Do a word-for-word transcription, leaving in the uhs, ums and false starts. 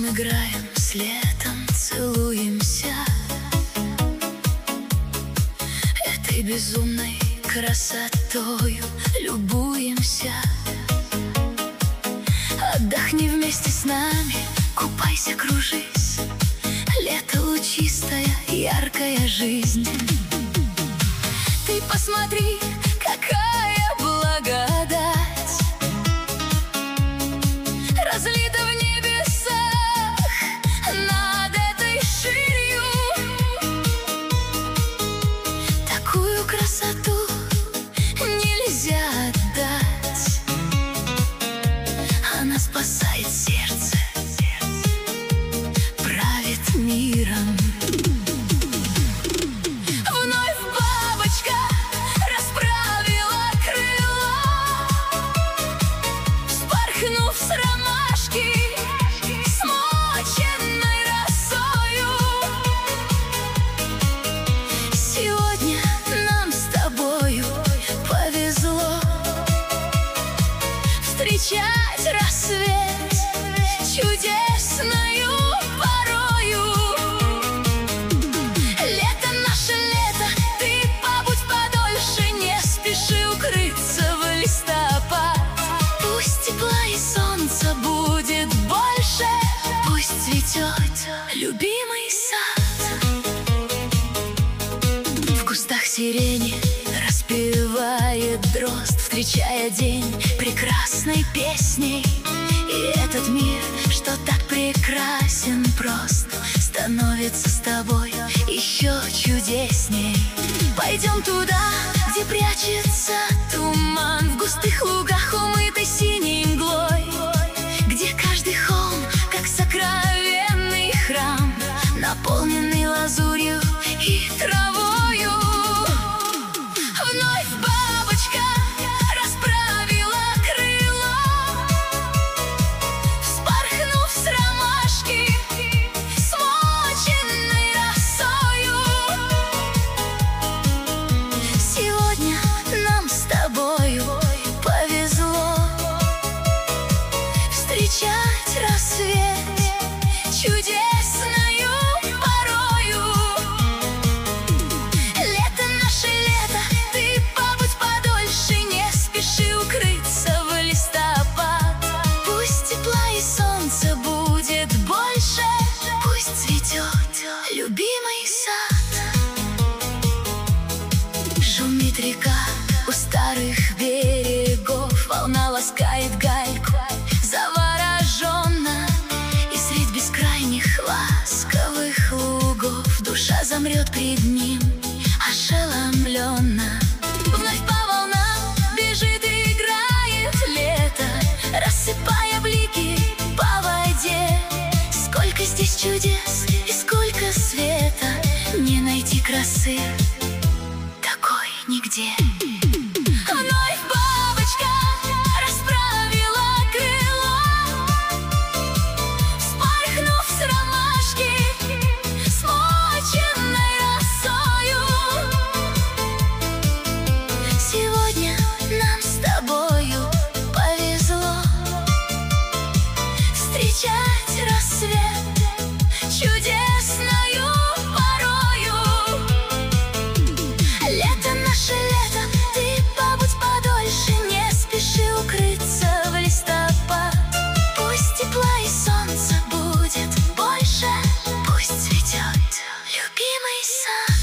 зимой играем, с летом целуемся. Этой безумной красотою любуемся. Отдохни вместе с нами, купайся, кружись. Лето лучистая, яркая жизнь. Ты посмотри, какая благодать разлита в небесах над этой ширью. Такую красоту нельзя отдать. Она спасает сердце, правит миром. Вновь бабочка расправила крыла, вспорхнув с ромашки, смоченной росою. Сегодня нам с тобою повезло встречать рассвет чудесною порою. Лето, наше лето, ты побудь подольше, не спеши укрыться в листопад. Пусть тепла и солнца будет больше, пусть цветет любимый сад. В кустах сирени распевает дрозд, встречая день прекрасной песней. И этот мир, что так прекрасен прост, становится с тобой еще чудесней. Пойдем туда, где прячется туман, в густых лугах, умытой синей мглой, где каждый холм, как сокровенный храм, наполненный лазурью и травою. Вновь бабочка расправила крыла, вспорхнув с ромашки, смоченной росою. Сегодня нам с тобою повезло встречать рассвет чудесною порою. Лето, наше лето, ты побудь подольше, не спеши укрыться в листопад. Пусть тепла и солнца будет больше, пусть цветет любимый сад. Шумит река у старых берегов, волна ласкает гальку завороженно. И средь бескрайних ласковых лугов душа замрет пред ним ошеломленно. Вновь по волнам бежит и играет лето, рассыпая блики по воде. Сколько здесь чудес и сколько света, не найти красы такой нигде. Вновь бабочка расправила крыла, вспорхнув с ромашки, смоченной росою. Сегодня нам с тобою повезло встречать рассвет чудесною порою. Лето, наше лето, ты побудь подольше, не спеши укрыться в листопад. Пусть тепла и солнца будет больше, пусть цветет любимый сад.